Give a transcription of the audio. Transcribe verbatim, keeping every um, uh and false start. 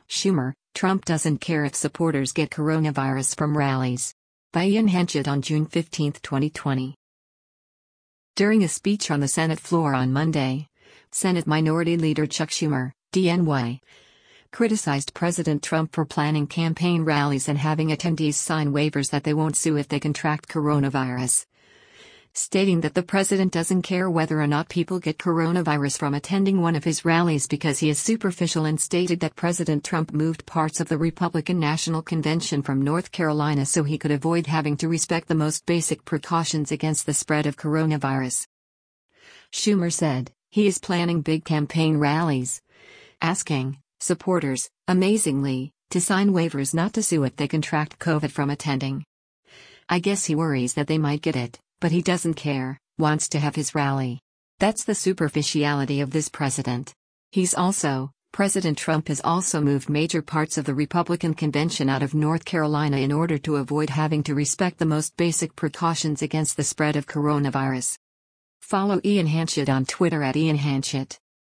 Schumer, Trump doesn't care if supporters get coronavirus from rallies. By Ian Hanchett on June fifteenth, twenty twenty. During a speech on the Senate floor on Monday, Senate Minority Leader Chuck Schumer, D N Y, criticized President Trump for planning campaign rallies and having attendees sign waivers that they won't sue if they contract coronavirus, stating that the president doesn't care whether or not people get coronavirus from attending one of his rallies because he is superficial, and stated that President Trump moved parts of the Republican National Convention from North Carolina so he could avoid having to respect the most basic precautions against the spread of coronavirus. Schumer said he is planning big campaign rallies, asking supporters, amazingly, to sign waivers not to sue if they contract COVID from attending. I guess he worries that they might get it, but he doesn't care, wants to have his rally. That's the superficiality of this president. He's also, President Trump has also moved major parts of the Republican convention out of North Carolina in order to avoid having to respect the most basic precautions against the spread of coronavirus. Follow Ian Hanchett on Twitter at Ian Hanchett.